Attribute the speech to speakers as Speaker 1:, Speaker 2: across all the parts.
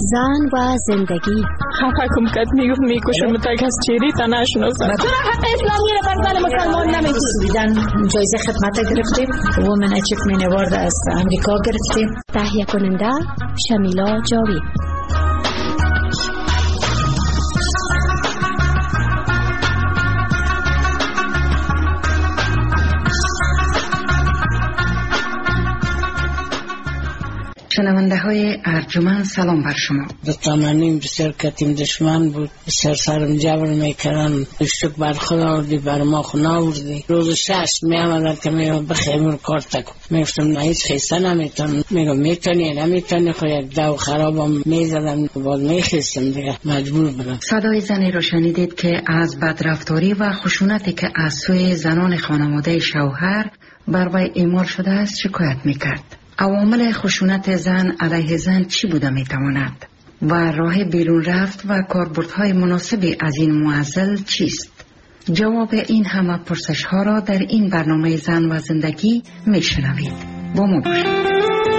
Speaker 1: زن و زندگی.
Speaker 2: حکم کرد میگفت میکشم تا کس چیری تا نشناسم.
Speaker 3: تو حق اسلامی رو بر زن مسلمان نمیتونی.
Speaker 4: دیدن جایزه خدمت گرفتیم. وومن اچیومنت اوارد از امریکا گرفتیم.
Speaker 1: تهیه کننده شمیلا جاوید.
Speaker 5: شنونده های ارجمند سلام بر شما.
Speaker 6: دتمنیم بسیار کتیم دشمن بود، بسیار سرم جبر میکردن، اشتک بر خود آوردی بر ما خونه آوردی. روز 6 میامدن که میگم بخیمون کار تکو، میگفتم نه هیچ خیسته نمیتونم. میگم میتونی نمیتونی، خو یک دو خرابم میزدم باز میخیستم دیگه مجبور بودم.
Speaker 5: صدای زنی را شنیدید که از بدرفتاری و خشونتی که از سوی زنان خانواده شوهر بر وی اعمال شده است شکایت میکرد. عوامل خشونت زن علیه زن چی بوده میتواند و راه بیرون رفت و کاربردهای مناسبی از این معضل چیست؟ جواب این همه پرسش ها را در این برنامه زن و زندگی میشنوید. با ما باشید.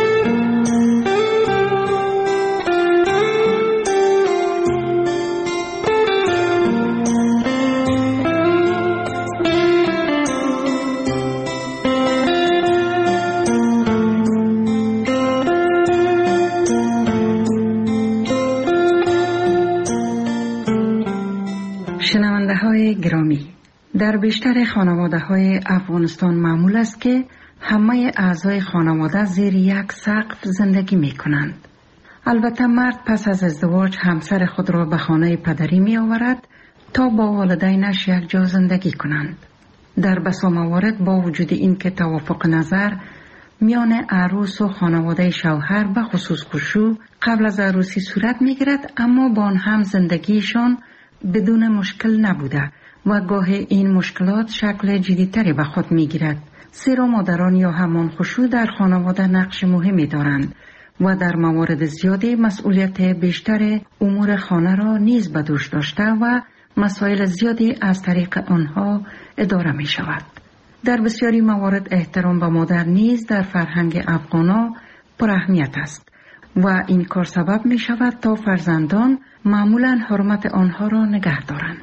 Speaker 5: شنونده های گرامی، در بیشتر خانواده های افغانستان معمول است که همه اعضای خانواده زیر یک سقف زندگی می کنند. البته مرد پس از ازدواج همسر خود را به خانه پدری می آورد تا با والدینش یک جا زندگی کنند. در بسا موارد با وجود این که توافق نظر میان عروس و خانواده شوهر به خصوص خشوع قبل از عروسی صورت می گیرد، اما با آن هم زندگیشان بدون مشکل نبوده و گاه این مشکلات شکل جدیتری به خود می گیرد. زیرا مادران یا همان خشوع در خانواده نقش مهمی دارند و در موارد زیادی مسئولیت بیشتر امور خانه را نیز به دوش داشته و مسائل زیادی از طریق آنها اداره می شود. در بسیاری موارد احترام به مادر نیز در فرهنگ افغانا پر اهمیت است و این کار سبب می شود تا فرزندان معمولاً حرمت آنها را نگه دارند.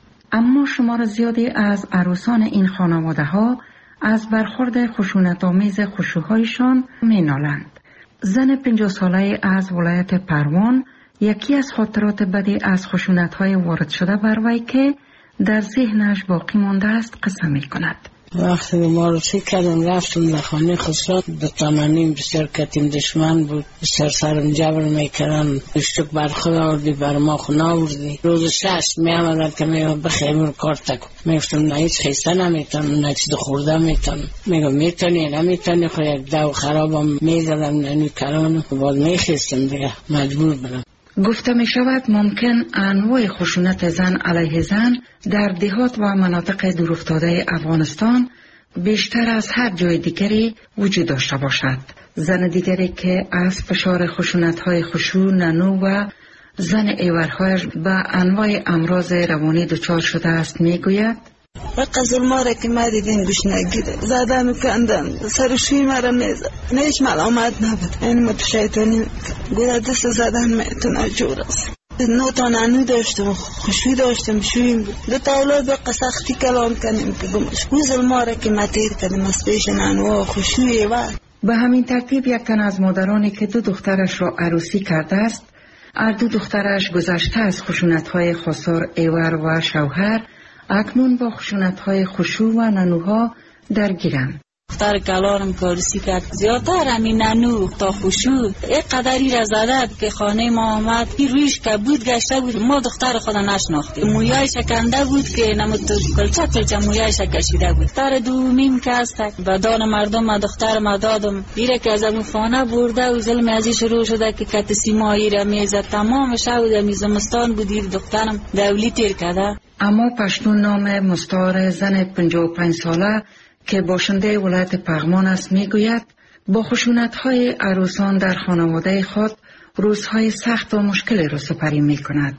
Speaker 5: اما شمار زیادی از عروسان این خانواده ها از برخورد خشونت‌آمیز خشوع‌هایشان می‌نالند. زن 50 ساله از ولایت پروان یکی از خاطرات بدی از خشونت‌های وارد شده بر وی که در ذهنش باقی مانده است قصه می‌کند.
Speaker 6: وقتی معرفی کردم رفتم در خانه خسرو، دتمنیم بسیار کتیم دشمن بود، بسیار سرم جبر میکردن، اشتک بر خود آوردی بر ما خونه آوردی. روز 6 میامدن که میگم بخیمون کار تکو، میگفتم نه هیچ خیسته نمیتونم، نه چیز خورده میتونم. میگم میتونی نمیتونی، خو یک دو خرابم میزدم ننی کلان باز میخیستم دیگه مجبور بودم.
Speaker 5: گفته می شود ممکن انواع خشونت زن علیه زن در دهات و مناطق دورافتاده افغانستان بیشتر از هر جای دیگری وجود داشته باشد. زن دیگری که از فشار خشونت‌های خشوع، ننو و زن ایورهایش به انواع امراض روانی دچار شده است می گوید:
Speaker 7: وقت ظلماره که ما دیدیم گوش نگیره، زده میکندن، سرشوی مرا میزد، هیچ ملامت نبود. این متشیطانی گوره دست زدن میتونه جور است. 9 تا ننو داشتم، خشوی داشتم، شویم بود. 2 تا اولاد به سختی کلام کنیم که گمش. اون ظلماره که ما تیر کردیم از پیش ننو خشوی و
Speaker 5: به همین ترتیب یک تن از مادرانی که 2 دخترش را عروسی کرده است، هر 2 دخترش گذشته از خشونت‌های خسار ایور و شوهر اکنون با خشونت‌های خشوع و ننوها درگیرند.
Speaker 7: دختر کلانم کارسی کرد زیادتر همین ننو تا خشوع یک قدری را زدد که خانه ما آمد این رویش که بود گشته بود. ما دختر خدا نشناختیم، مویای شکنده بود که نمود کلچه مویایش کشیده بود. دختر دومیم که است و دان مردم دختر ما دادم ایره که از امو خانه برده و ظلم ازی شروع شده که کت سیمایی را میزد. تمام شب میزمستان بودید دخترم دولی تیر کرده.
Speaker 5: اما پشتون نام مستعار زن 55 ساله که باشنده ولایت پغمان است میگوید با خشونت‌های عروسان در خانواده خود روزهای سخت و مشکلی را سپری می‌کند.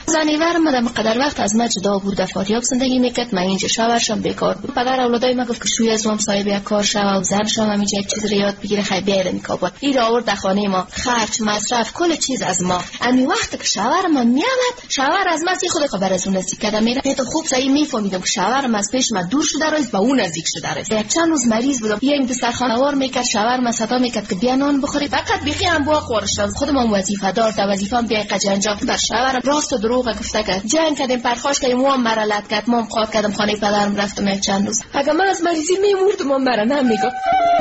Speaker 3: زنیور مدام قدر وقت از من جدا بود، در فاریاب زندگی میکرد. من اینجا شوهرشم بیکار بود. پدر اولادای من گفت که شوی از ما صاحب یک کار شو و زنشم همینجا یک چیز رو یاد بگیره، خیلی بیاید میکابل این آورد در خانه ما، خرج مصرف کل چیز از ما. امی وقت که شوهر من میامد، شوهر از من خود خبر از اون نزدیک کردم میره. تو خوب صحیح میفهمیدم که شوهرم از پیش من دور شده است، با اون نزدیک شده است. یک چند روز مریض بودم، این دسترخوان وار میکرد، شوهر من صدا میکرد که بیا نان بخوری، فقط بیخی هم با خورشتم. خودم وظیفه دار تا وظیفه‌ام بیا قجنجا بر شوهرم راست و دروغ گفته که جنگ کردیم، پرخاش کردیم، ما مرلت کرد، ما قاط کردم، خانه پدرم رفتم یک چند روز. اگه من از مریضی میمردم من برا نمیگفت.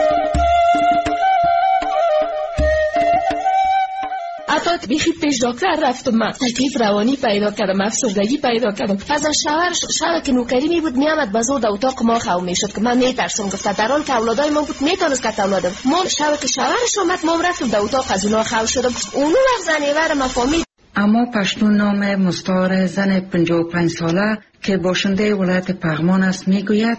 Speaker 3: حتی بیخی پیش دکتر رفتم، من تکلیف روانی پیدا کردم، افسردگی پیدا کردم. از شوهر که نوکری می بود میامد بازور در اتاق ما خو میشد که من میترسم. گفت در حال که اولادای ما بود میتونست که اولادم ما که شوهرش اومد ما رفتم در اتاق از اونها خو شدم. اونو وقت زنیور ما فهمید.
Speaker 5: اما پشتون نام مستعار زن 55 ساله که باشنده ولایت پغمان است میگوید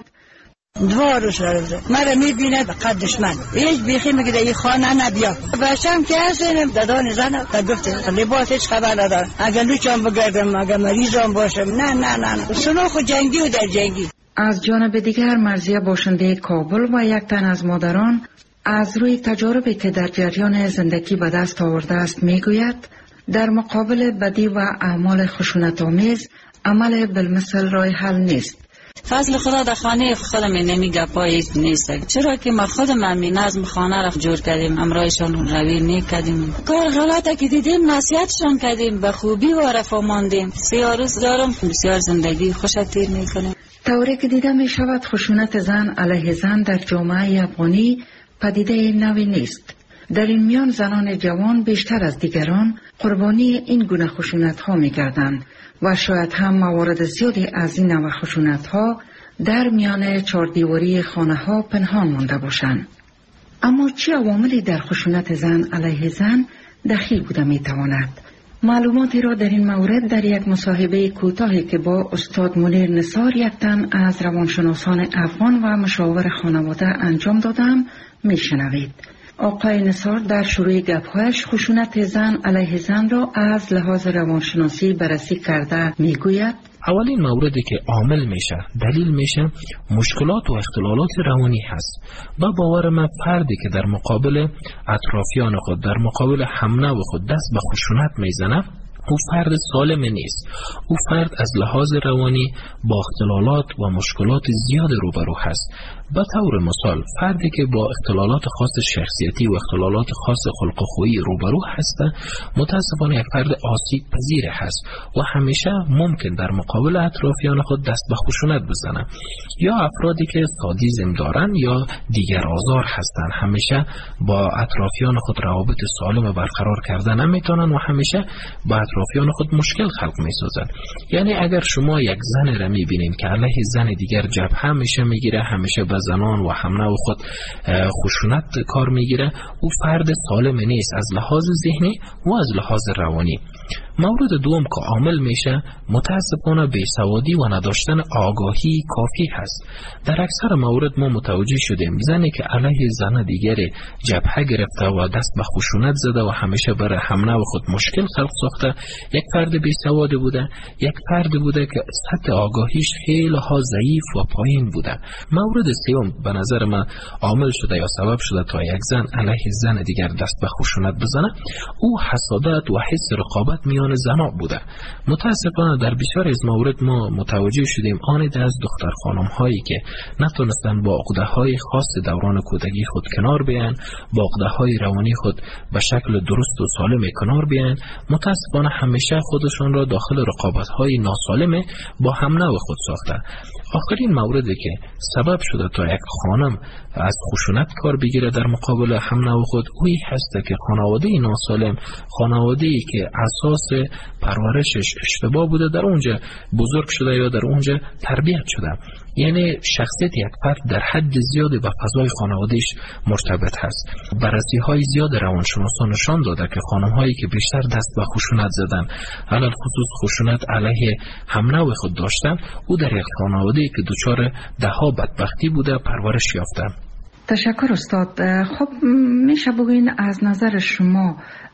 Speaker 8: دو روز رفته مرا میبینه قد دشمن هیچ بیخی میگه در این خانه نبیا باشم که هستیم دادان زن تا گفته لباس هیچ خبر ندارم، اگر لوچم بگردم اگر مریضم باشم نه سنوخ جنگی و در جنگی.
Speaker 5: از جانب دیگر مرضیه باشنده کابل و یک تن از مادران از روی تجاربی که در جریان زندگی به دست آورده است میگوید در مقابل بدی و اعمال خشونت‌آمیز عمل بالمثل راه حل نیست.
Speaker 7: فضل خدا در خانه خودم نمیگه پاییز نیست، چرا که ما خودم هم نظم خانه را جور کردیم، امرایشان روی میکردیم، کار غلطه که دیدیم نصیحتشان کردیم، به خوبی و رفاه ماندیم. 3 روز دارم بسیار زندگی خوش تیر میکنیم.
Speaker 5: طوری که دیده می شود خشونت زن علیه زن در جامعه افغانی پدیده نوی نیست. در این میان زنان جوان بیشتر از دیگران قربانی این گونه خشونت ها می گردند و شاید هم موارد زیادی از این نوع خشونت ها در میان چهاردیواری خانه ها پنهان مانده باشند. اما چه عواملی در خشونت زن علیه زن دخیل بوده می تواند؟ معلوماتی را در این مورد در یک مصاحبه کوتاهی که با استاد منیر نثار یک تن از روانشناسان افغان و مشاور خانواده انجام دادم می شنوید. آقای نثار در شروع گپ‌هایش خشونت زن علیه زن را از لحاظ روانشناسی بررسی کرده میگوید
Speaker 9: اولین موردی که عامل میشه دلیل میشه مشکلات و اختلالات روانی هست. با باور من فردی که در مقابل اطرافیان خود در مقابل همنو خود دست به خشونت میزنه او فرد سالم نیست. او فرد از لحاظ روانی با اختلالات و مشکلات زیاد روبرو هست. به طور مثال فردی که با اختلالات خاص شخصیتی و اختلالات خاص خلق و خویی روبرو هست متاسفانه یک فرد آسیب پذیر هست و همیشه ممکن در مقابل اطرافیان خود دست به خشونت بزنه. یا افرادی که سادیسم دارن یا دیگر آزار هستند همیشه با اطرافیان خود روابط سالم برقرار کردن نمیتونن و همیشه با اطرافیان خود مشکل خلق میسازن. یعنی اگر شما یک زن را میبینین که علیه زن دیگر جبهه میگیره، همیشه به زنان و همنو خود خشونت کار میگیره، او فرد سالم نیست از لحاظ ذهنی و از لحاظ روانی. مورد دوم که عامل میشه متاسفانه بیسوادی و نداشتن آگاهی کافی هست. در اکثر موارد ما متوجه شدیم زنی که علیه زن دیگر جبهه گرفته و دست به خشونت زده و همیشه برای همنو خود مشکل خلق ساخته یک فرد بیسواد بوده، یک فرد بوده که سطح آگاهیش خیلی ها ضعیف و پایین بوده. مورد سوم به نظر من عامل شده یا سبب شده تا یک زن علیه زن دیگر دست به خشونت بزنه او حسادت و حس رقابت میان زنا بوده. متاسفانه در بسیار از موارد ما متوجه شدیم آنید از دختر خانم هایی که نتونستن با عقده های خاص دوران کودکی خود کنار بیان، با عقده های روانی خود به شکل درست و سالم کنار بیان، متاسفانه همیشه خودشان را داخل رقابت های ناسالم با همنو خود ساخته. آخرین موردی که سبب شده تا یک خانم از خشونت کار بگیره در مقابل همنو خود اوی هست که خانواده ناسالم، خانواده‌ای که اساس پرورشش اشتباه بوده در اونجا بزرگ شده یا در اونجا تربیت شده. یعنی شخصیت یک فرد در حد زیادی با فضای خانوادهش مرتبط هست. بررسی های زیاد روانشناسان نشان داده که خانم هایی که بیشتر دست به خشونت زدن، علل خصوص خشونت علیه همنو خود داشتن، او در یک خانواده‌ای که دچار ده‌ها بدبختی بوده پرورش یافتن.
Speaker 5: تشکر استاد. خب میشه بگوین از نظر شما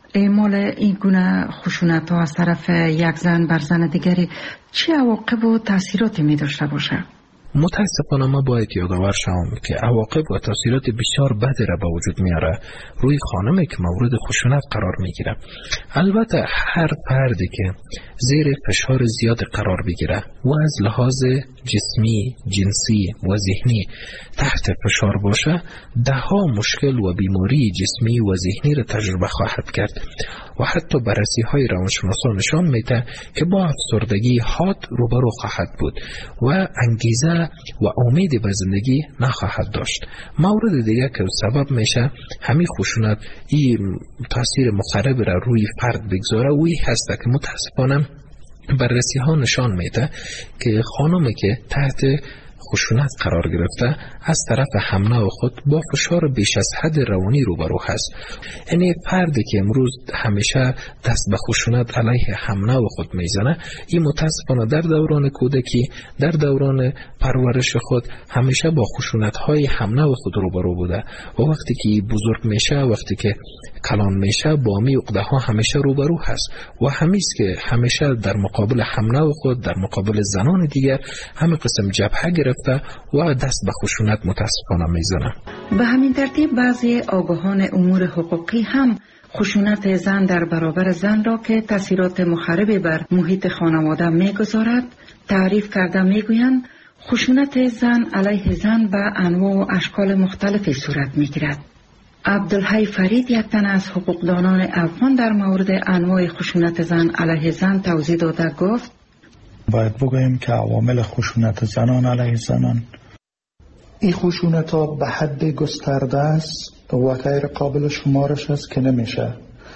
Speaker 5: اعمال این گونه خشونت ها از طرف یک زن بر زن دیگری چه عواقب و تاثیراتی می داشته باشه؟
Speaker 9: متاسفانه ما باید یادآور شوم که عواقب و تاثیرات بسیار بدی را به وجود میاره روی خانمی که مورد خشونت قرار میگیره. البته هر فردی که زیر فشار زیاد قرار بگیره و از لحاظ جسمی، جنسی و ذهنی تحت فشار باشه، دهها مشکل و بیماری جسمی و ذهنی را تجربه خواهد کرد و حتی بررسی های روانشناسان نشان میده که با افسردگی حاد روبرو خواهد بود و انگیزه و امیدی به زندگی نخواهد داشت. مورد دیگه که سبب میشه همین خشونت این تاثیر مخرب را روی فرد بگذاره و این هست که متاسفانه بررسی ها نشان میده که خانمی که تحت خشونت قرار گرفته از طرف همنوع خود با فشار بیش از حد روانی روبرو هست. یعنی فردی که امروز همیشه دست به خشونت علیه همنوع خود میزنه، این متاسفانه در دوران کودکی، در دوران پرورش خود همیشه با خشونت های همنوع خود روبرو بوده و وقتی که بزرگ میشه، وقتی که کلان میشه، با می عقده ها همیشه روبرو هست و همیست که همیشه در مقابل همنوع خود، در مقابل زنان دیگر همه قسم جبهه گرفته و دست به خشونت متاسفانه میزنه.
Speaker 5: به همین ترتیب بعضی آگاهان امور حقوقی هم خشونت زن در برابر زن را که تاثیرات مخربی بر محیط خانواده میگذارد تعریف کرده میگویند خشونت زن علیه زن به انواع و اشکال مختلفی صورت میگیرد. عبدالحی فرید یک تن از حقوقدانان افغان در مورد انواع خشونت زن علیه زن توضیح داده گفت:
Speaker 10: باید بگوییم که عوامل خشونت زنان علیه زنان، این خشونت ها به حد گسترده است و غیر قابل شمارش است که نمیشه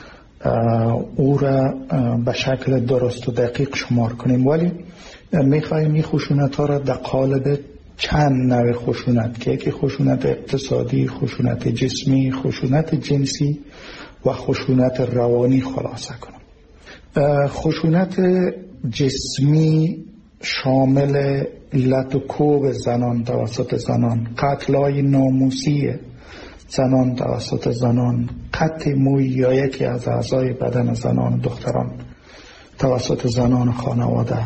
Speaker 10: او را به شکل درست و دقیق شمار کنیم، ولی میخواییم این خشونت ها را در قالب چند نوع خشونت که یکی خشونت اقتصادی، خشونت جسمی، خشونت جنسی و خشونت روانی خلاصه کنم. خشونت جسمی شامل لط و کوب زنان توسط زنان، قتل‌های ناموسی زنان توسط زنان، قطع موی یا یکی از اعضای بدن زنان و دختران توسط زنان خانواده،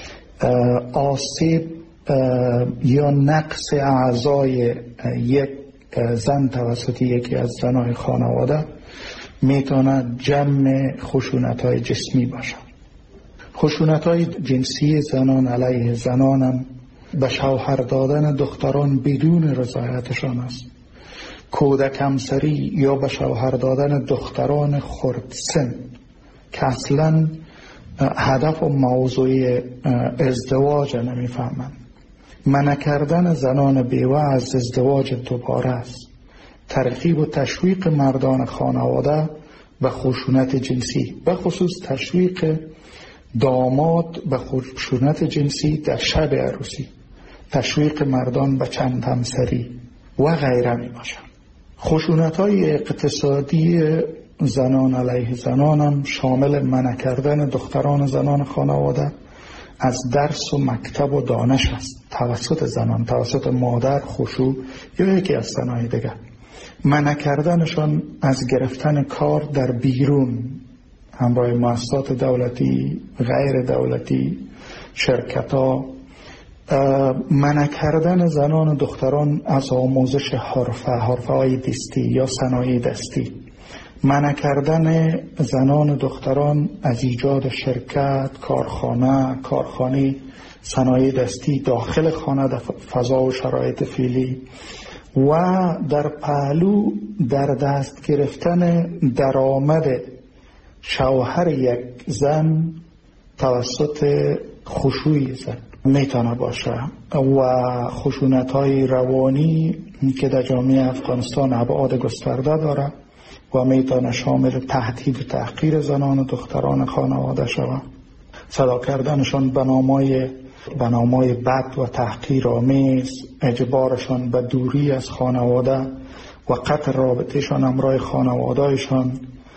Speaker 10: آسیب یا نقص اعضای یک زن توسط یکی از زنان خانواده میتونه جمع خشونت‌های جسمی باشه. خشونت‌های جنسی زنان علیه زنان هم به شوهر دادن دختران بدون رضایتشان است، کودک همسری یا به شوهر دادن دختران خردسن که اصلا هدف و موضوع ازدواج نمیفهمند، منع کردن زنان بیوه از ازدواج دوباره است، ترغیب و تشویق مردان خانواده به خشونت جنسی، به خصوص تشویق داماد به خشونت جنسی در شب عروسی، تشویق مردان به چند همسری و غیره می باشند. خشونت‌های اقتصادی زنان علیه زنان هم شامل منع کردن دختران زنان خانواده از درس و مکتب و دانش است توسط زنان، توسط مادر، خشوع یا یکی از زنان دیگر، منع کردنشان از گرفتن کار در بیرون همراه مؤسسات دولتی، غیر دولتی، شرکت‌ها، منع کردن زنان و دختران از آموزش حرفه‌های دستی یا صنایع دستی، منع کردن زنان و دختران از ایجاد شرکت، کارخانه صنایع دستی داخل خانه در فضا و شرایط فعلی و در پهلو در دست گرفتن درآمد شوهر یک زن توسط خشوع زن میتونه باشه و خشونت‌های روانی که در جامعه افغانستان ابعاد گسترده داره و میتونه شامل تهدید و تحقیر زنان و دختران خانواده شود، صدا کردنشان به نامای بد و تحقیرآمیز، اجبارشان به دوری از خانواده و قطع رابطهشان همراه خانوادهشان،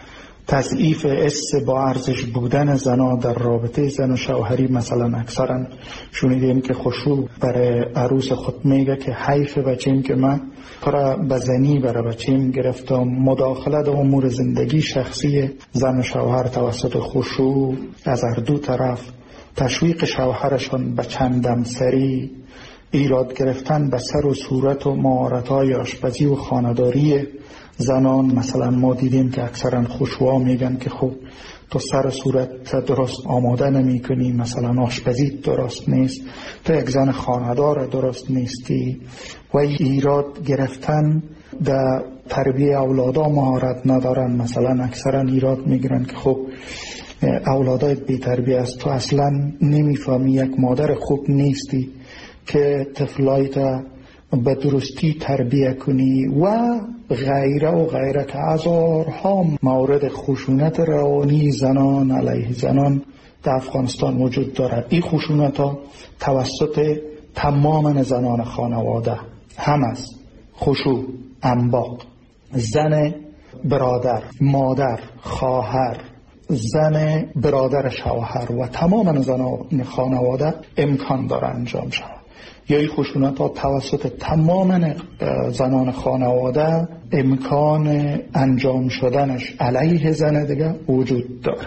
Speaker 10: تضعیف حس با ارزش بودن زنان در رابطه زن و شوهری. مثلا اکثرا شنیدیم که خشوع برای عروس خود میگه که حیف بچیم که من کار بزنی برای بچیم گرفتم. مداخله در امور زندگی شخصی زن و شوهر توسط خشوع از هر دو طرف، تشویق شوهرشان به چندم سری، ایراد گرفتن به سر و صورت و مهارت‌های آشپزی و خانه‌داری زنان. مثلا ما دیدیم که اکثرا خشوعا میگن که خب تو سر و صورت درست آماده نمی کنی، مثلا آشپزی درست نیست، تو یک زن خانه‌دار درست نیستی. و ایراد گرفتن در تربیه اولادا مهارت ندارن. مثلا اکثرا ایراد میگیرن که خب اولادات بی تربیه است، تو اصلا نمیفهمی، یک مادر خوب نیستی که طفلایت به درستی تربیه کنی و غیره و غیره، که هزارها مورد خشونت روانی زنان علیه زنان در افغانستان وجود دارد. این خشونت ها توسط تمام زنان خانواده هم است. خشوع، انباق، زن برادر، مادر، خواهر، زن برادر شوهر و تمام زنان خانواده امکان داره انجام شود. یا این خشونت ها توسط تمام زنان خانواده امکان انجام شدنش علیه زن دیگه وجود داره.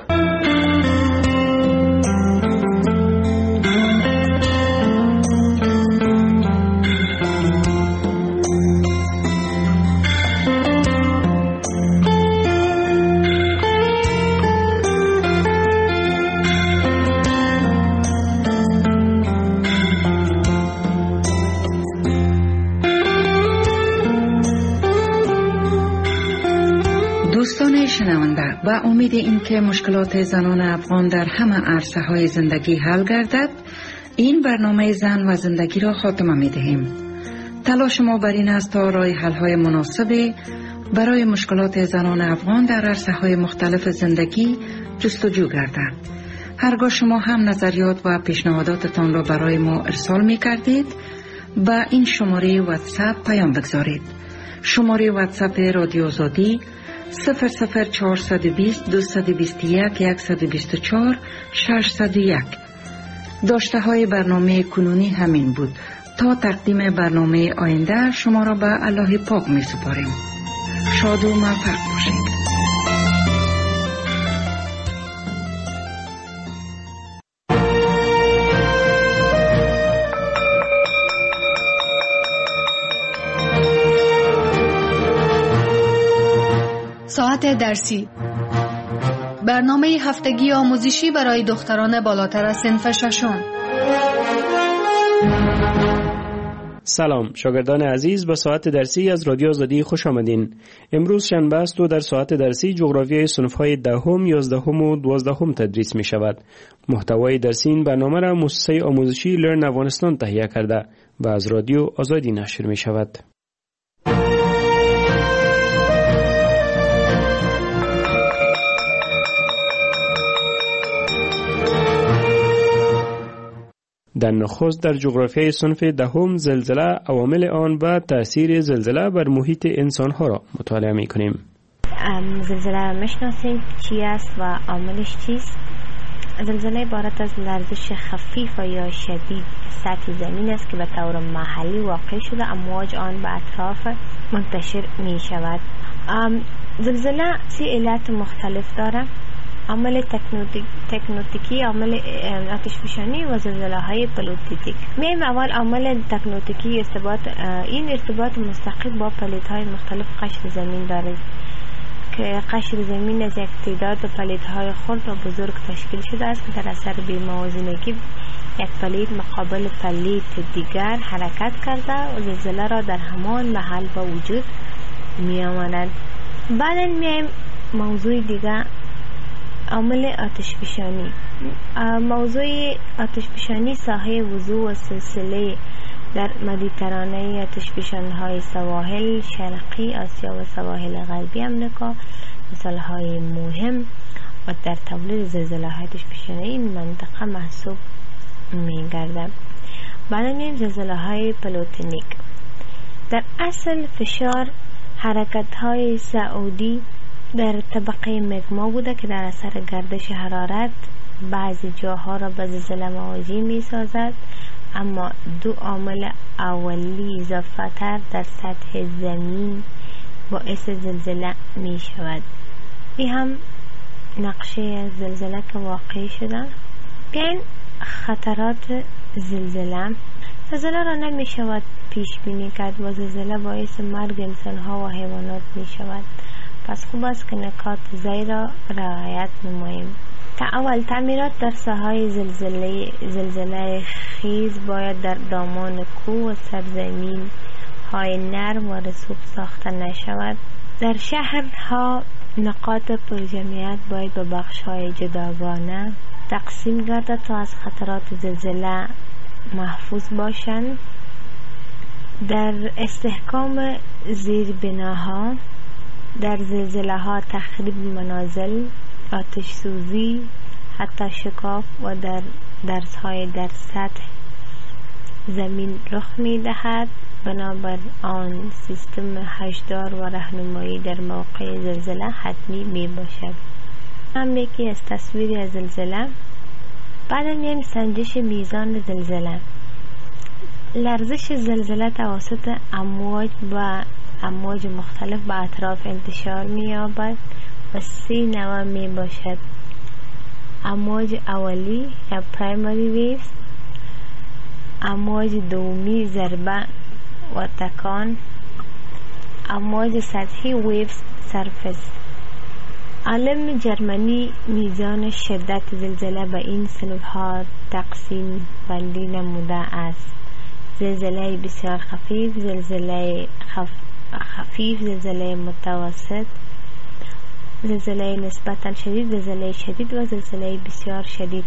Speaker 5: دوستان شنونده، با امید اینکه مشکلات زنان افغان در همه عرصه‌های زندگی حل گردد، این برنامه زن و زندگی را خاتمه می‌دهیم. تلاش ما بر این است تا راه حل‌های مناسب برای مشکلات زنان افغان در عرصه‌های مختلف زندگی جستجو گردد. هرگاه شما هم نظریات و پیشنهاداتتان را برای ما ارسال می‌کردید، با این شماره واتساپ پیام بگذارید. شماره واتساپ رادیو آزادی 00420 221 124 601. داشته های برنامه کنونی همین بود. تا تقدیم برنامه آینده شما را به الله پاک می سپاریم. شاد و موفق باشید.
Speaker 11: ساعت درسی، برنامه هفتگی آموزشی برای دختران بالاتر از صنف ششم.
Speaker 12: سلام شاگردان عزیز، به ساعت درسی از رادیو آزادی خوش آمدین. امروز شنبه است و در ساعت درسی جغرافیای صنف‌های 10ام، 11ام و 12ام تدریس می شود. محتوای درسی این برنامه را مؤسسه آموزشی لرن افغانستان تهیه کرده و از رادیو آزادی نشر می شود. در نخست در جغرافیای صنف دهم زلزله، عوامل آن و تأثیر زلزله بر محیط انسانها را مطالعه می کنیم.
Speaker 13: زلزله میشناسیم چی است و عاملش چیست؟ زلزله عبارت از لرزش خفیف و یا شدید سطح زمین است که به طور محلی واقع شده، امواج آن به اطراف منتشر می شود. زلزله 3 علت مختلف داره: عامل تکنوتیکی، عامل آتشفشانی و زلزله های پلیتیک. میایم اول عامل تکنوتیکی. این ارتباط مستقیم با پلیت های مختلف قشر زمین دارد که قشر زمین از یک تعداد پلیت های خرد و بزرگ تشکیل شده است که در اثر بی‌موازنگی یک پلیت مقابل پلیت دیگر حرکت کرده و زلزله را در همان محل با وجود می آورد. بعد میایم موضوع دیگر، عامل آتشفشانی. موضوع آتشفشانی ساحه وضوح و سلسله در مدیترانه آتشفشان‌های سواحل شرقی آسیا و سواحل غربی امریکا مثال‌های مهم و در تولید زلزله‌های آتشفشانی این منطقه محسوب می‌گردد. بعد می‌بینیم زلزله‌های پلوتونیک. در اصل فشار حرکت‌های سعودی در طبقه مگما بوده که در اثر گردش حرارت بعضی جاها را به زلزله مواجه می سازد، اما دو عامل اولی اضافه تر در سطح زمین باعث زلزله می شود. این هم نقشه زلزله که واقع شده. بیاین خطرات زلزله را نمی شود پیش بینی کرد و زلزله باعث مرگ انسان ها و حیوانات می شود. پس خوب است که نکات زیر را رعایت نماییم. اول تعمیرات در ساحه زلزله خیز باید در دامان کوه و سرزمین های نرم و رسوب ساخته نشود. در شهرها نقاط پرجمعیت باید به بخش های جداگانه تقسیم گردد تا از خطرات زلزله محفوظ باشند. در استحکام زیربناها در زلزله ها تخریب منازل، آتش سوزی، حتی شکاف و درس های در سطح زمین رخ می دهد. بنابر آن سیستم هشدار و راهنمایی در موقع زلزله حتمی می باشد. هم یکی از تصویری از زلزله. بعد میایم سنجش میزان زلزله. لرزش زلزله توسط امواج مختلف به اطراف انتشار می یابد و 3 نوع می باشد: امواج اولی یا پرایمری ویوز، امواج دومی ضربه و تکان، امواج سطحی ویوز سرفس. عالم جرمنی میزان شدت زلزله به این صنف‌ها تقسیم بندی نموده است: زلزله بسیار خفیف، زلزله خفیف، زلزله متوسط، زلزله نسبتاً شدید، زلزله شدید و زلزله بسیار شدید.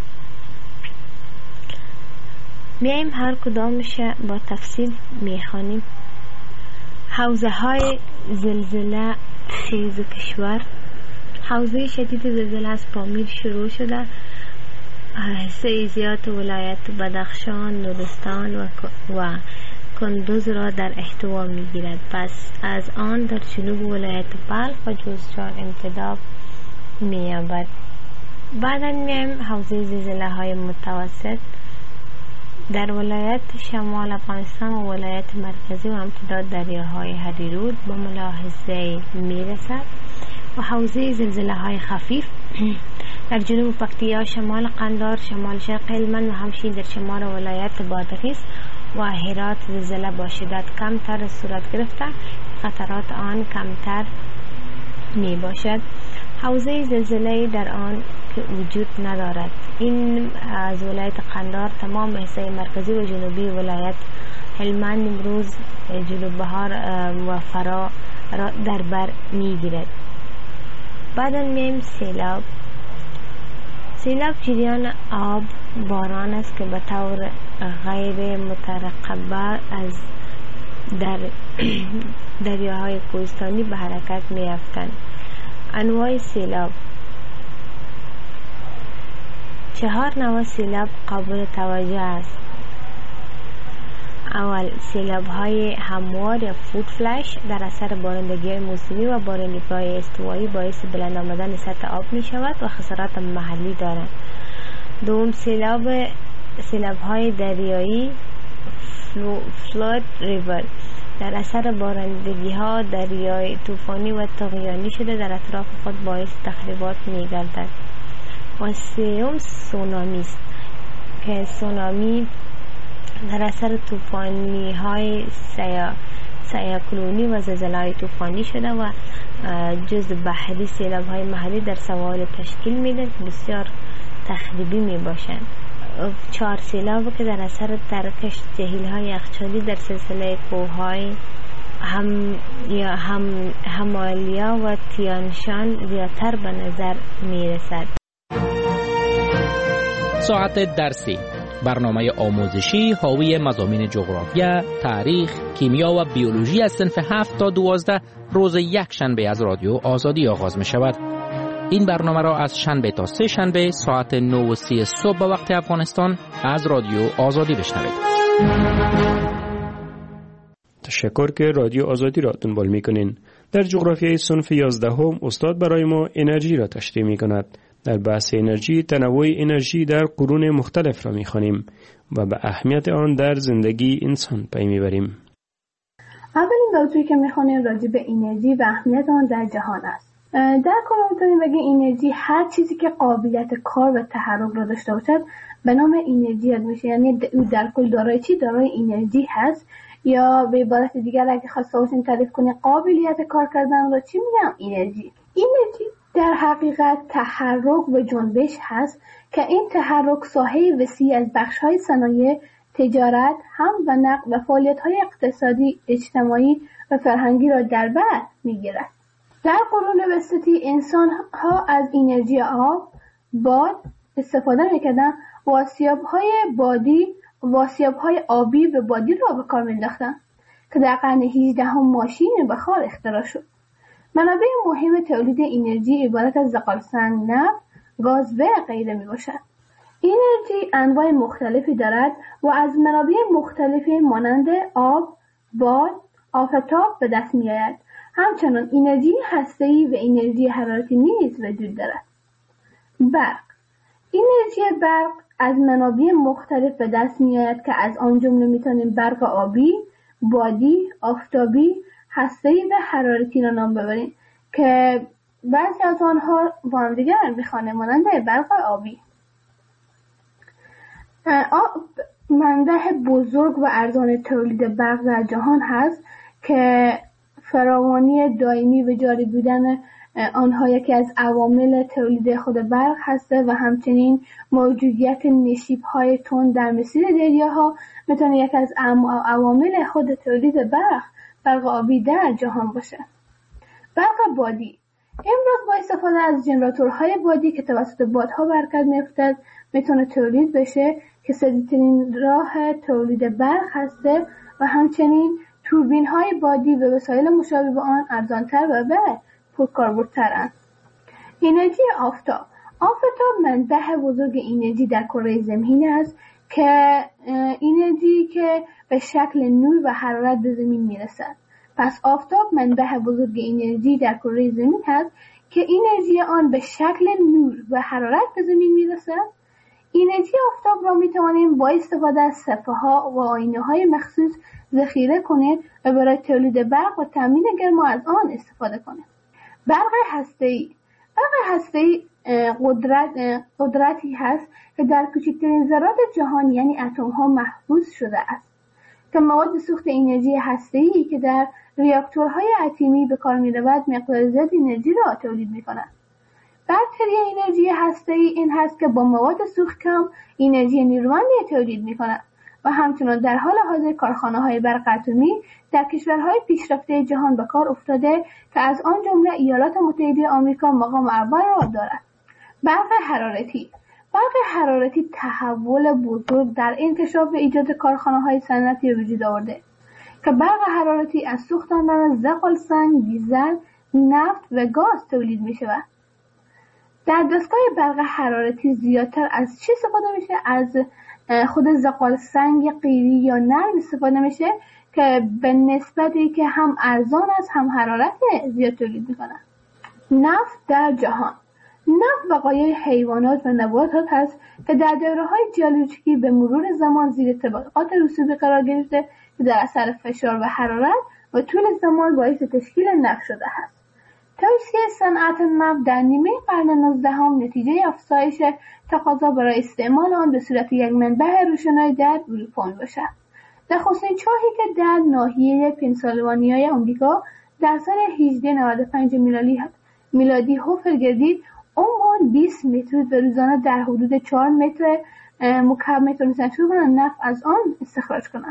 Speaker 13: میایم هر کدامش با تفصیل میخوانیم. حوزه های زلزله خیز کشور. حوزه شدید زلزله از پامیر شروع شده، حصه زیاد ولایت بدخشان، نورستان و کندوز را در احتوا میگیرد. پس از آن در جنوب ولایت بلخ و جوزجان امتداد می‌یابد. بعدا میایم حوزه زلزله های متوسط. در ولایت شمال افغانستان و ولایت مرکزی و امتداد دریاهای هریرود به ملاحظه میرسد. و حوزه زلزله های خفیف در جنوب پکتیا، شمال قندهار، شمال شرق هلمند و همچنین در شمال ولایت بادغیس و هرات زلزله با شدت کمتر صورت گرفته، خطرات آن کمتر می باشد. حوزه زلزله در آن که وجود ندارد. این از ولایت قندهار تمام حصه مرکزی و جنوبی ولایت هلمند، امروز جنوب بهار و فرا را در بر می گیرد. بعدا میم سیلاب. سیلاب جریان آب باران است که به طور غیر مترقبه از دریاهای کوهستانی به حرکت می افتند. انواع سیلاب: 4 نوع سیلاب قابل توجه است. اول، سیلاب های هموار یا فود فلش در اثر بارندگی موسمی و بارندگی استوایی باعث بلند آمدن سطح آب می شود و خسارات محلی دارند. دوم، سیلاب های دریایی فلود ریور در اثر بارندگی ها دریای طوفانی و طغیانی شده در اطراف خود باعث تخریبات می گردد. و سوم، سونامی است که سونامی در اثر طوفانی های سیاکلونی و زلزله های طوفانی شده و جز بحری سیلاب های محلی در سواحل تشکیل میده که بسیار تخریبی می باشند. 4 سیلاب که در اثر ترکش جهیل های یخچالی در سلسله کوههای همالیا و تیانشان زیادتر به نظر می رسد.
Speaker 14: ساعت درسی، برنامه آموزشی حاوی مضامین جغرافیا، تاریخ، کیمیا و بیولوژی از صنف 7 تا 12 روز یک شنبه از رادیو آزادی آغاز می شود. این برنامه را از شنبه تا 3 شنبه ساعت 9:30 صبح به وقت افغانستان از رادیو آزادی بشنوید.
Speaker 12: تشکر که رادیو آزادی را دنبال میکنین. در جغرافیای صنف 11 استاد برای ما انرژی را تشریح می کند. در بحث انرژی تنوع انرژی در قرون مختلف را می خوانیم و به اهمیت آن در زندگی انسان پی می بریم.
Speaker 15: اولین موضوعی که می خوانیم راجع به انرژی و اهمیت آن در جهان است. در کل میتونیم بگیم انرژی هر چیزی که قابلیت کار و تحرک را داشته باشد به نام انرژی یاد میشه. یعنی او در کل دارای چی؟ دارای انرژی هست. یا به عبارت دیگر اگه خواسته باشیم تعریف کنیم قابلیت کار کردن را چی میگم؟ انرژی. انرژی در حقیقت تحرک و جنبش هست که این تحرک ساحه وسیع از بخش‌های صنایع، تجارت، حمل و نقل و فعالیت‌های اقتصادی، اجتماعی و فرهنگی را در بر می‌گیرد. در قرون وسطی انسان‌ها از انرژی آب، باد استفاده می‌کردند و آسیاب‌های آبی و بادی را به کار می‌انداختند که در قرن 18 ماشین بخار اختراع شد. منابع مهم تولید انرژی عبارت از زغالسنگ، نفت، گاز و غیره میباشد. انرژی انواع مختلفی دارد و از منابع مختلفی مانند آب، باد، آفتاب به دست میآید. همچنان انرژی هسته‌ای و انرژی حرارتی نیز وجود دارد. برق. انرژی برق از منابع مختلف به دست میآید که از آن جمله میتونیم برق آبی، بادی، آفتابی، هسته‌ای و حرارتی را نام ببریم که بعضی از آنها با هم دیگر میخوانیم مانند برق آبی. منبع بزرگ و ارزان تولید برق در جهان هست که فراوانی دائمی و جاری بودن آنها یکی از عوامل تولید خود برق هست و همچنین موجودیت نشیب‌های تند در مسیر دریاها میتونه یکی از عوامل خود تولید برق آبی در جهان باشه. برق بادی امروز با استفاده از ژنراتورهای بادی که توسط بادها برکت می‌افتد میتونه تولید بشه که سریع‌ترین راه تولید برق هسته و همچنین توربین‌های بادی و وسایل مشابه به آن ارزان‌تر و پرکاربردترند. انرژی آفتاب منبع بزرگ انرژی در کره زمین است که انرژی که به شکل نور و حرارت به زمین میرسد. پس آفتاب منبع بزرگ انرژی در کره زمین است که انرژی آن به شکل نور و حرارت به زمین میرسد. انرژی آفتاب را میتوانیم با استفاده از صفحه‌ها و آینه‌های مخصوص ذخیره کنیم و برای تولید برق و تامین گرما از آن استفاده کنیم. برق هسته‌ای قدرتی هست که در کوچکترین ذرات جهان یعنی اتم‌ها محفوظ شده است که مواد سوخت انرژی هسته‌ای که در ریاکتورهای اتمی به کار می‌رود مقدار زیاد انرژی را تولید می‌کند. برتری انرژی هسته‌ای این هست که با مواد سوخت کم انرژی نیرومندی تولید می‌کند و همچنین در حال حاضر کارخانه‌های برق اتمی در کشورهای پیشرفته جهان به کار افتاده که از آن جمله ایالات متحده آمریکا مقام اول را دارد. برق حرارتی تحول بزرگ در انکشاف و ایجاد کارخانه‌های صنعتی وجود آورده که برق حرارتی از سوختن زغالسنگ، دیزل، نفت و گاز تولید می‌شود. در دستگاه برق حرارتی زیادتر از چی استفاده میشه؟ از خود زغالسنگ قیری یا نرم استفاده میشه که به نسبتی که هم ارزان است هم حرارت زیاد تولید میکنه. نفت در جهان. نفت بقایای حیوانات و نباتات هست که در دوره‌های ژئولوژیکی به مرور زمان زیر طبقات رسوبی قرار گرفته که در اثر فشار و حرارت و طول زمان باعث تشکیل نفت شده است. توسعه صنعت نفت در نیمه قرن 19 نتیجه افزایش تقاضا برای استعمال آن به صورت یک منبع روشنایی در اروپا میباشد. نخستین چاهی که در ناحیه پنسیلوانیای آمریکا در سال 1895 میلادی حفر گردید، عمق 20 متر و روزانه در حدود 4 متر مکعب میتونستند شروع کنند نفت از آن استخراج کنند.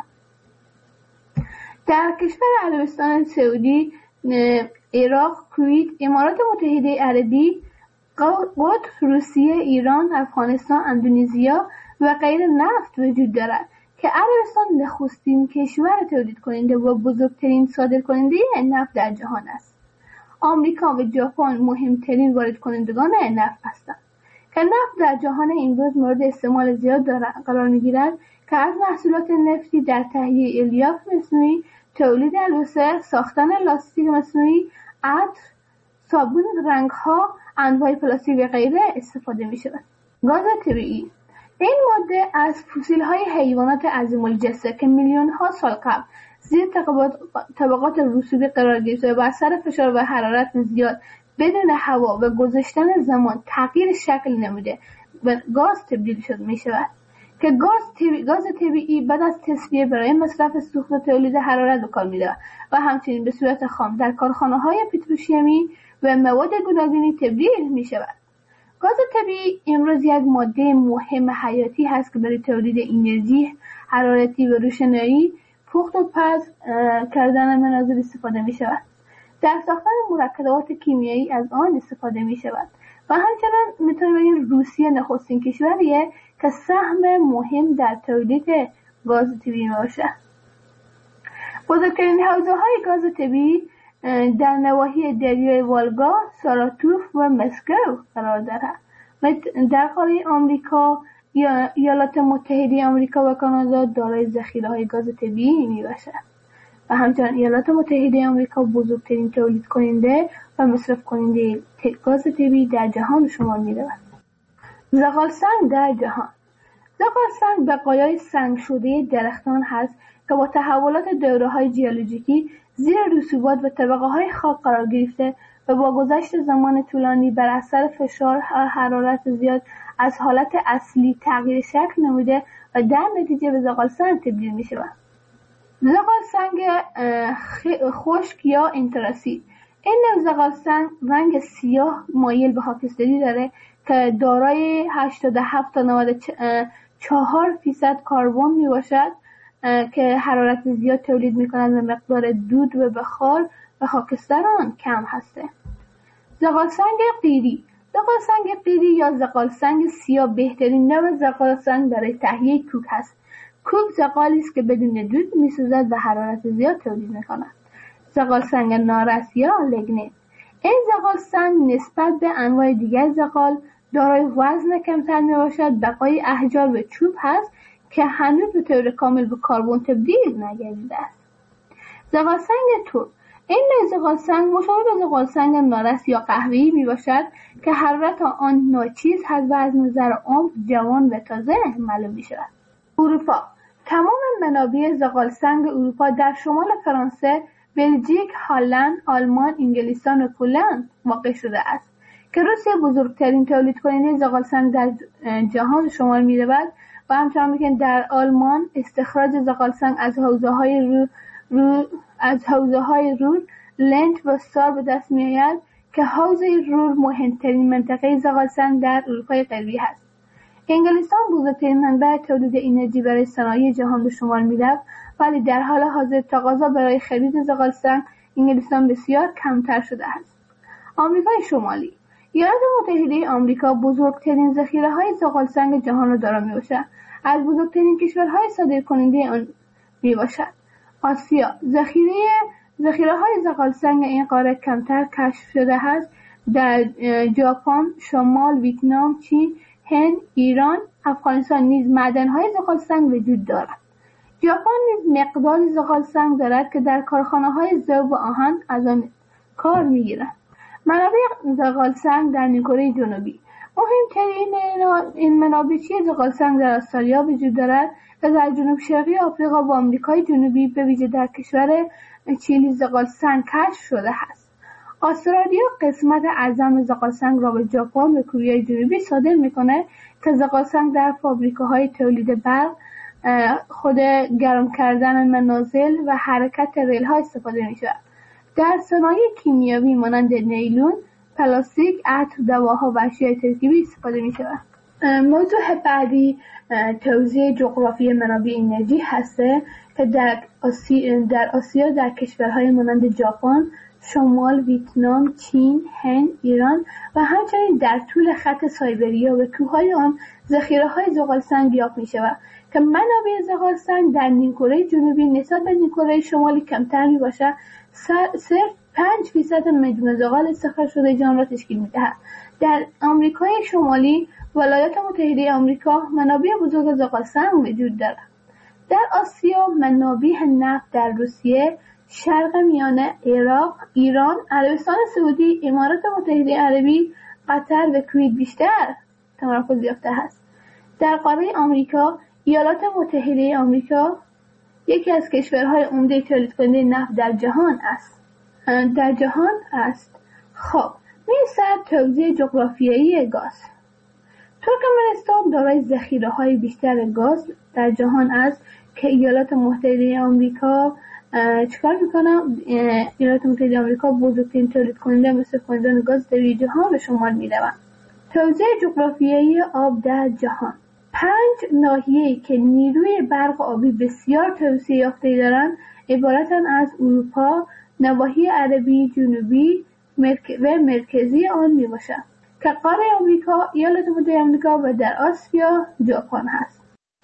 Speaker 15: در کشور عربستان سعودی، عراق، کویت، امارات متحده عربی، قطر، روسیه، ایران، افغانستان، اندونزیا و غیره نفت وجود دارد که عربستان نخستین کشور تولید کننده و بزرگترین صادر کننده نفت در جهان است. آمریکا و ژاپن مهمترین وارد کنندگان نفت هستند که نفت در جهان امروز مورد استعمال زیاد قرار می‌گیرد که از محصولات نفتی در تهیه الیاف مصنوعی، تولید الوسه، ساختن لاستیک مصنوعی، عطر، صابون، رنگ‌ها، انواع پلاستیک و غیره استفاده می‌شود. گاز طبیعی این ماده از فسیل‌های حیوانات عظیم‌الجثه که میلیون‌ها سال قبل زیر طبقات رسوبی قرار گرفته و اثر فشار و حرارت زیاد بدون هوا و گذشتن زمان تغییر شکل نموده به گاز تبدیل می‌شود که گاز طبیعی بعد از تصفیه برای مصرف سوخت و تولید حرارت به کار می‌رود و همچنین به صورت خام در کارخانه‌های پتروشیمی و مواد گوناگونی تبدیل می‌شود. گاز طبیعی امروز یک ماده مهم حیاتی هست که برای تولید انرژی حرارتی و روشنایی، پخت و پز کردن منازل استفاده می‌شود. در ساختن مرکبات کیمیایی از آن استفاده می‌شود و همچنین می‌تونیم بگیم روسیه نخستین کشوریه که سهم مهم در تولید گاز طبیعی باشد. بزرگترین حوزه‌های گاز طبیعی در نواحی دریای والگا، ساراتوف و مسکو قرار دارد. در قاره آمریکا، ایالات متحده آمریکا و کانادا دارای ذخیره‌های گاز طبیعی میباشد و همچنین ایالات متحده آمریکا بزرگترین تولید کننده و مصرف کننده گاز طبیعی در جهان شمار می‌رود. زغالسنگ در جهان. زغالسنگ بقایای سنگ شده درختان هست که با تحولات دوره‌های ژئولوژیکی زیر رسوبات و طبقه‌های خاک قرار گرفته و با گذشت زمان طولانی بر اثر فشار و حرارت زیاد از حالت اصلی تغییر شکل نموده و در نتیجه به زغالسنگ تبدیل می‌شود. زغالسنگ خشک یا انتراسی. این نوع زغالسنگ رنگ سیاه مایل به خاکستری داره که دارای 87 تا 94% کربن میباشد که حرارت زیاد تولید میکند و مقدار دود و بخار و خاکستر آن کم هسته. زغالسنگ قیری. زغالسنگ قیری یا زغالسنگ سیاه بهترین نوع زغالسنگ برای تهیه کوک است. کوک زغالی است که بدون دود میسوزد و حرارت زیاد تولید میکند. زغالسنگ نارس یا لگنیت. این زغالسنگ نسبت به انواع دیگر زغال دارای وزن کمتر میباشد، بقای احجار و چوب هست که هنوز به طور کامل به کربن تبدیل نگردیده است. زغالسنگ ترک. این نوع زغالسنگ مشابه به زغالسنگ نارس یا قهوه‌ای میباشد که حرارت آن ناچیز هست و از نظر عمر جوان و تازه معلوم میشود. اروپا. تمام منابع زغالسنگ اروپا در شمال فرانسه، بلژیک، هلند، آلمان، انگلستان و پولند واقع شده است که روسیه بزرگترین تولید کننده زغالسنگ در جهان شمار می‌رود و همچنین که در آلمان استخراج زغالسنگ از حوزه‌های رور، لنت و سار به دست می‌آید که حوزه رور مهمترین منطقه زغالسنگ در اروپای غربی است. انگلستان بزرگترین منبع تولید انرژی برای صنایع جهان به شمار می‌رود، ولی در حال حاضر تقاضا برای خرید زغالسنگ انگلستان بسیار کمتر شده است. آمریکای شمالی. ایالات متحده آمریکا بزرگترین ذخیره‌های زغالسنگ جهان را دارا میباشد. از بزرگترین کشورهای صادرکننده آن میباشد. آسیا. ذخیره‌های زغالسنگ این قاره کمتر کشف شده است. در ژاپن، شمال، ویتنام، چین، هند، ایران، افغانستان نیز معدن‌های زغالسنگ وجود دارد. ژاپن نیز مقداری زغالسنگ دارد که در کارخانه‌های ذوب و آهن از آن کار می‌گیرند. منابع زغالسنگ در نیمکره جنوبی. مهمترین این منابع زغالسنگ در استرالیا وجود دارد و در جنوب شرقی آفریقا و آمریکای جنوبی به ویژه در کشور چیلی زغالسنگ کشف شده است. استرالیا قسمت اعظم زغالسنگ را به ژاپن و کره جنوبی صادر می‌کند که زغالسنگ در فابریکه‌های تولید برق، خود گرم کردن منازل و حرکت ریل‌ها استفاده می‌شود. در صنایع کیمیایی مانند نیلون، پلاستیک، عطر، دواها و اشیاء ترکیبی استفاده می‌شود. موضوع بعدی توزیع جغرافی منابع انرژی هسته که در آسیا در کشورهای مانند ژاپن، شمال، ویتنام، چین، هند، ایران و همچنین در طول خط سایبریا و کوههای آن ذخیره‌های زغالسنگ یافت می‌شود که منابع زغالسنگ در نیمکره جنوبی نسبت به نیمکره شمالی کمتر می‌باشد. صرف 5% مجموع زغال استخراج شده جهان را تشکیل می‌دهد. در آمریکای شمالی، ولایات متحده آمریکا منابع بزرگ زغالسنگ وجود دارد. در آسیا منابع نفت در روسیه، شرق میانه، عراق، ایران، عربستان سعودی، امارات متحده عربی، قطر و کویت بیشتر تمرکز یافته است. در قاره آمریکا، ایالات متحده آمریکا یکی از کشورهای عمده تولید کننده نفت در جهان است. خب، می‌رسد توزیع جغرافیایی گاز. ترکمنستان دارای ذخیره‌های بیشتر گاز در جهان است که ایالات متحده آمریکا چیکار میکنه؟ ایالات متحده آمریکا بزرگترین تولید کننده مصرف کنندگان گاز در جهان به شمار می‌روند. توزیع جغرافیایی آب در جهان. 5 ناحیه‌ای که نیروی برق آبی بسیار توسعه یافته دارند عبارتند از اروپا، نواحی عربی جنوبی و مرکزی آن میباشد که قاره آمریکا، ایالات متحده آمریکا و در آسیا ژاپن هست.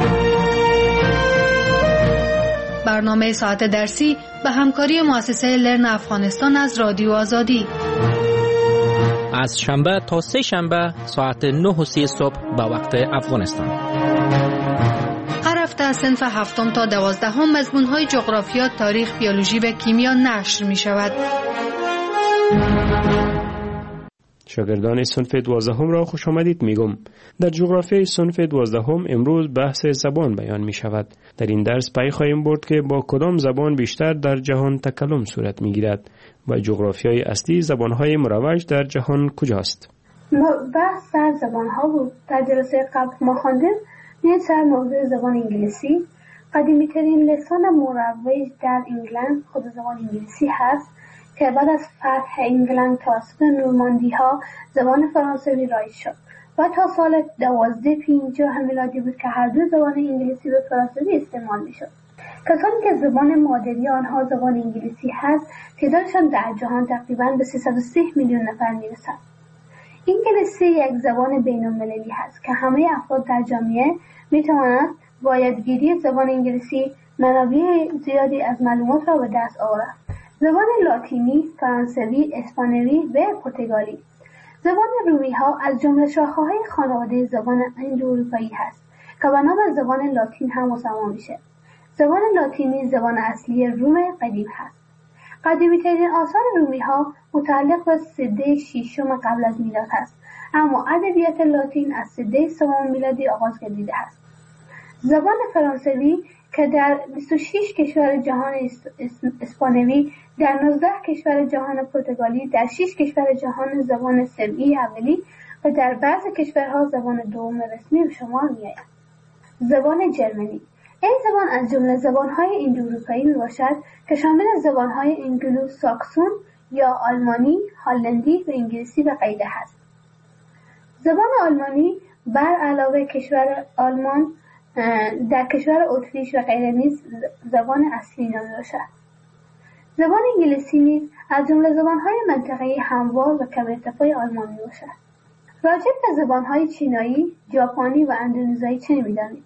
Speaker 11: برنامه ساعت درسی به همکاری مؤسسه لرن افغانستان از رادیو آزادی.
Speaker 14: از شنبه تا سه شنبه ساعت 9:30 صبح به وقت افغانستان.
Speaker 11: هر هفته از صنف 7 تا 12 مضمون‌های جغرافیا، تاریخ، بیولوژی و کیمیا نشر می‌شود.
Speaker 12: شاگردان صنف 12 را خوش آمدید میگم. در جغرافیای صنف 12 امروز بحث زبان بیان می شود. در این درس پی خواهیم برد که با کدام زبان بیشتر در جهان تکلم صورت می گیرد و جغرافیای اصلی زبانهای مروج در جهان کجاست.
Speaker 15: بحث در زبانها بود. در جلسه قبل ما خواندیم سر موضوع زبان انگلیسی. قدیمی ترین لسان مروج در انگلند خود زبان انگلیسی هست که بعد از فتح انگلند توسط نورماندی ها زبان فرانسوی رایج شد و تا سال 1250 میلادی بود که هر دو زبان انگلیسی و فرانسوی استعمال می شد. کسانی که زبان مادری آنها زبان انگلیسی هست تعدادشان در جهان تقریباً به 330 میلیون نفر می رسد. انگلیسی یک زبان بین المللی هست که همه افراد در جامعه می توانند با یادگیری زبان انگلیسی منابع زیادی از معلومات را به دست آورند. زبان لاتینی، فرانسوی، اسپانیایی و پرتغالی. زبان رومی ها از جمله شاخه‌های خانواده زبان اندواروپایی هست که به نام زبان لاتین هم مسما میشه. زبان لاتینی زبان اصلی روم قدیم هست. قدیمی‌ترین آثار رومی ها متعلق به سده ششم قبل از میلاد هست، اما ادبیات لاتین از سده سوم میلادی آغاز گردیده است. زبان فرانسوی که در 26 کشور جهان اسپانیایی، در 19 کشور جهان پرتغالی، در 6 کشور جهان زبان سمعی اولی و در بعضی کشورها زبان دوم رسمی به شمار می‌آید. زبان جرمنی. این زبان از جمله زبان‌های اندواروپایی میباشد که شامل زبان‌های انگلو ساکسون یا آلمانی، هلندی و انگلیسی و غیره است. زبان آلمانی بر علاوه کشور آلمان در کشور اتریش و غیره نیز زبان اصلی نامیده باشد. زبان انگلیسی نیز از جمله زبان‌های منطقه‌ای هموار و کم ارتفاع آلمان میباشد. راجع به زبان‌های چینایی، ژاپنی و اندونزیایی چه می‌دانید؟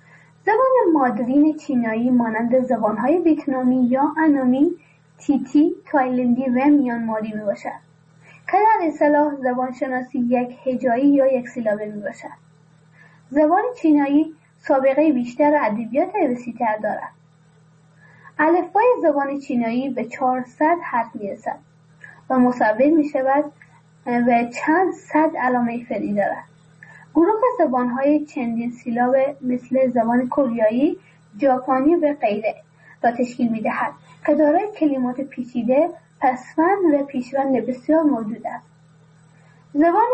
Speaker 15: زبان مادرین چینایی مانند زبان‌های ویتنامی یا انامی، تیتی، تایلندی و میانماری میباشد که در اصطلاح زبان شناسی یک هجایی یا یک سیلابه میباشد. زبان چینایی سابقه بیشتر ادبیات وسیع‌تر دارد. الفبای زبان چینایی به 400 حرف میرسد و مصور میشود و چند صد علامه فرعی دارد. گروه زبان‌های چندین سیلاب مثل زبان کوریایی، ژاپنی و غیره را تشکیل می‌دهد که دارای کلمات پیچیده، پسوند و پیشوند بسیار موجود است. زبان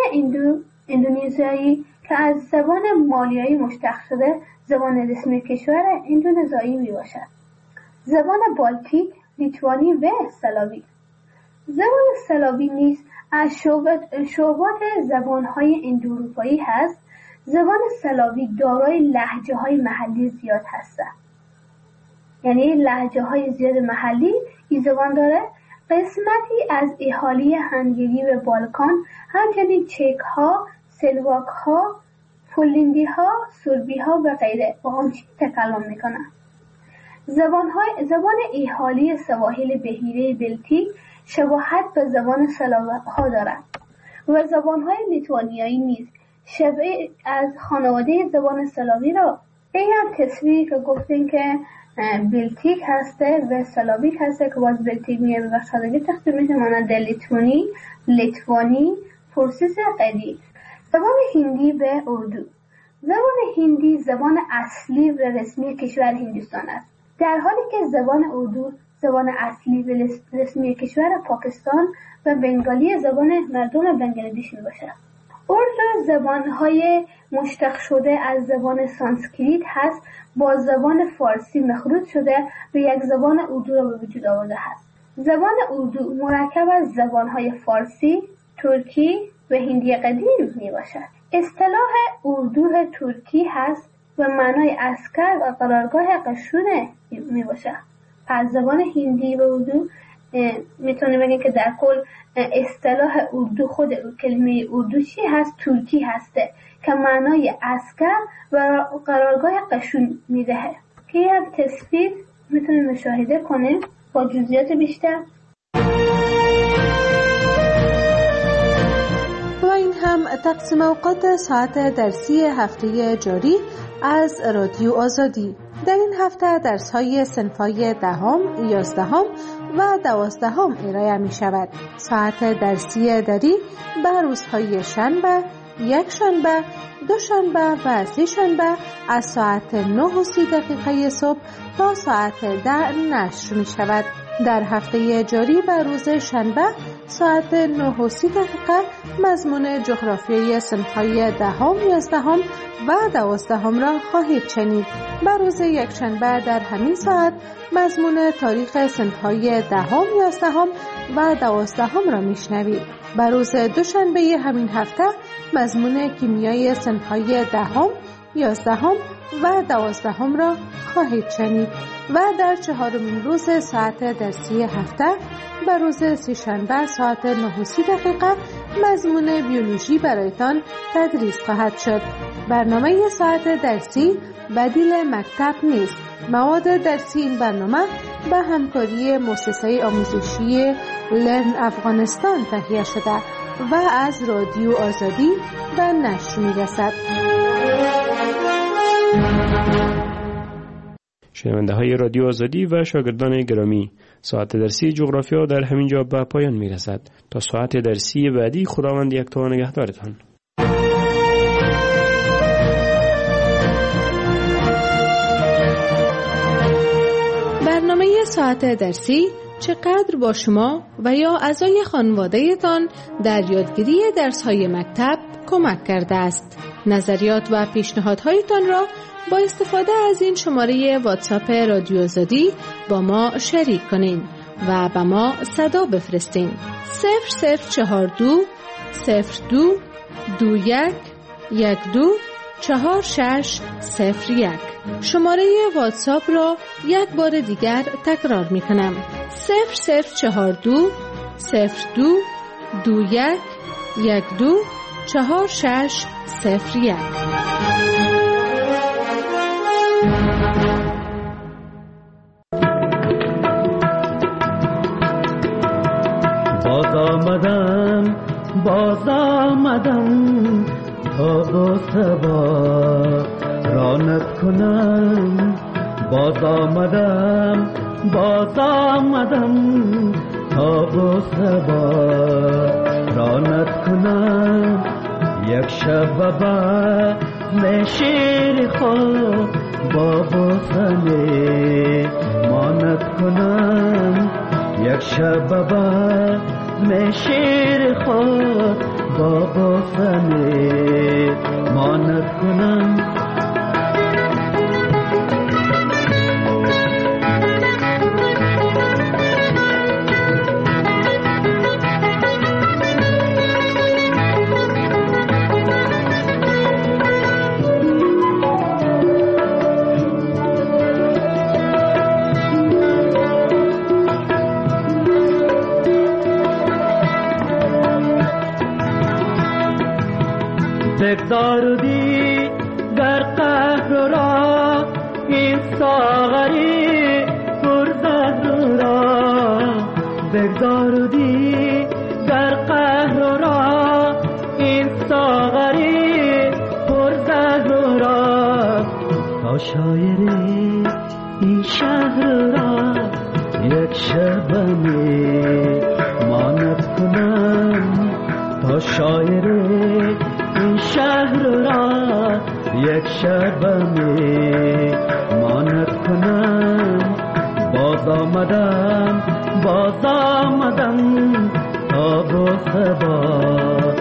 Speaker 15: اندونزیایی که از زبان مالیایی مشتق شده زبان رسمی کشور اندونزیایی میباشد. زبان بالتیک، لیتوانی و سلاوی. زبان سلاوی نیز از شعبات زبان‌های اندواروپایی هست. زبان سلاوی دارای لهجه‌های محلی زیاد هستند. یعنی لهجه‌های زیاد محلی این زبان داره. قسمتی از اهالی هنگری و بالکان، همچنین چک‌ها، سلواک‌ها، پولندی‌ها، سربی‌ها و غیره با آن تکلم می‌کنند. زبان اهالی سواحل بحیره بلتیک شباهت به زبان سلاوها دارد و زبان‌های لیتوانیایی نیز شبیه از خانواده زبان سلاوی را این هم تصویری که گفتیم که بلتیک هسته و سلاویک هسته که باز بلتیک میگه به سادگی تخته میشه مانند لیتوانی، لیتوانی، پرسیس قدیم. زبان هندی به اردو. زبان هندی زبان اصلی و رسمی کشور هندوستان است، در حالی که زبان اردو زبان اصلی و رسمی کشور پاکستان و بنگالی زبان مردم بنگلادش می باشد. اردو زبانهای مشتق شده از زبان سانسکریت هست، با زبان فارسی مخلوط شده و یک زبان اردو را به وجود آورده است. زبان اردو مرکب از زبانهای فارسی، ترکی و هندی قدیم می باشد. اصطلاح اردو ترکی هست و معنای عسکر و قرارگاه قشون می باشد. از زبان هندی و اردو میتونیم بگیم که در کل اصطلاح اردو خود کلمه اردو چی هست؟ ترکی هسته که معنای عسکر و قرارگاه قشون میدهه که یک تصویر میتونیم مشاهده کنیم با جزئیات بیشتر.
Speaker 11: و این هم تقسیم اوقات ساعت درسی هفته جاری از رادیو آزادی. در این هفته درس‌های صنف‌های 10، 11 و 12 ارائه می شود. ساعت درسی دری به روزهای شنبه، یک شنبه، دو شنبه و سه شنبه از ساعت 9:30 صبح تا ساعت 10 نشر می شود. در هفته جاری به روز شنبه ساعت 9:30 مضمون جغرافیای صنف‌های 10، 11 و 12 را خواهید شنید. به روز یکشنبه در همین ساعت مضمون تاریخ صنف‌های 10، 11 و 12 را میشنوید. به روز دوشنبه همین هفته مضمون کیمیای صنف‌های 10، 11 و 12 را خواهید شنید و در 4مین روز ساعت درسی هفته به روز سه‌شنبه ساعت 9:30 مضمون بیولوژی برایتان تدریس خواهد شد. برنامه ساعت درسی بدیل مکتب نیست. مواد درسی این برنامه به همکاری مؤسسه آموزشی لرن افغانستان تهیه شده و از رادیو آزادی به نشر می‌رسد.
Speaker 12: شنونده های رادیو آزادی و شاگردان گرامی، ساعت درسی جغرافیا در همین جا به پایان می رسد. تا ساعت درسی بعدی خداوند یکتا نگهدارتان.
Speaker 11: برنامه ساعت درسی چقدر با شما و یا اعضای خانواده‌تان در یادگیری درس‌های مکتب کمک کرده است. نظریات و پیشنهادهایتان را با استفاده از این شماره واتساپ رادیو آزادی با ما شریک کنین و به ما صدا بفرستین. 0042 02 21 12 4601. شماره واتساپ را یک بار دیگر تکرار می کنم. 0042 02 21 12 4601.
Speaker 16: باز آمدم تا با سبا رانت کنم. باز آمدم تا با سبا رانت کنم. یک شب بعد نشیر خود با بوسنه مانت کنم. یک شب بعد نشیر خود با بوسنه مانت کنم. دارودی در قهر را این ساغری پرزد را. بگذارودی در قهر را این ساغری پرزد را. تا شاعری این شهر را یک شبمی ماند کنم تا شاعر این شهر را یک شبمی ماند کنم. باز آمدم تا با صبا